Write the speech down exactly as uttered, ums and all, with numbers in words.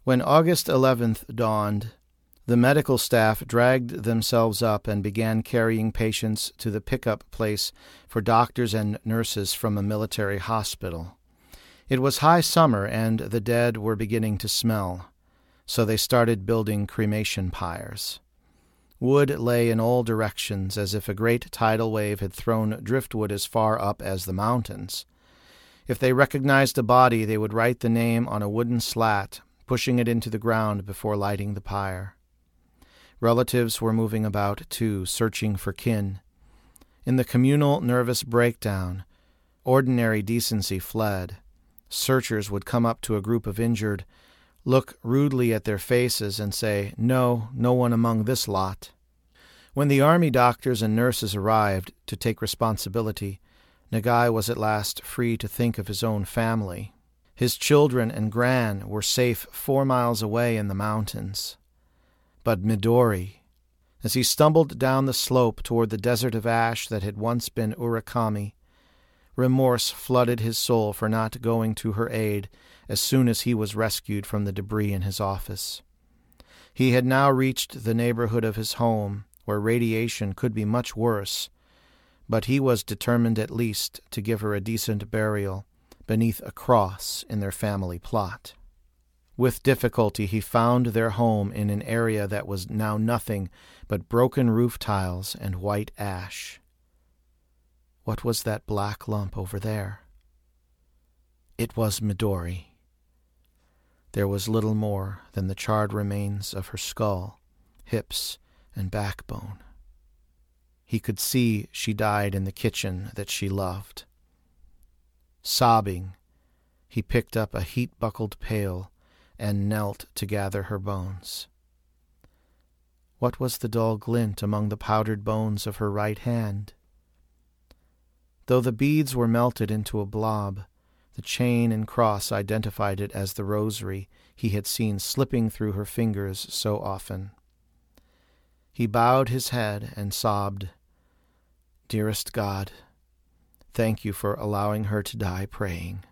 When August eleventh dawned, the medical staff dragged themselves up and began carrying patients to the pickup place for doctors and nurses from a military hospital. It was high summer and the dead were beginning to smell, so they started building cremation pyres. Wood lay in all directions as if a great tidal wave had thrown driftwood as far up as the mountains. If they recognized a body, they would write the name on a wooden slat, pushing it into the ground before lighting the pyre. Relatives were moving about, too, searching for kin. In the communal nervous breakdown, ordinary decency fled. Searchers would come up to a group of injured, look rudely at their faces, and say, "No, no one among this lot." When the army doctors and nurses arrived to take responsibility, Nagai was at last free to think of his own family. His children and gran were safe four miles away in the mountains. But Midori, as he stumbled down the slope toward the desert of ash that had once been Urakami, remorse flooded his soul for not going to her aid as soon as he was rescued from the debris in his office. He had now reached the neighborhood of his home, where radiation could be much worse, but he was determined at least to give her a decent burial beneath a cross in their family plot. With difficulty he found their home in an area that was now nothing but broken roof tiles and white ash. What was that black lump over there? It was Midori. There was little more than the charred remains of her skull, hips, and backbone. He could see she died in the kitchen that she loved. Sobbing, he picked up a heat-buckled pail and knelt to gather her bones. What was the dull glint among the powdered bones of her right hand? Though the beads were melted into a blob, the chain and cross identified it as the rosary he had seen slipping through her fingers so often. He bowed his head and sobbed, "Dearest God, thank you for allowing her to die praying."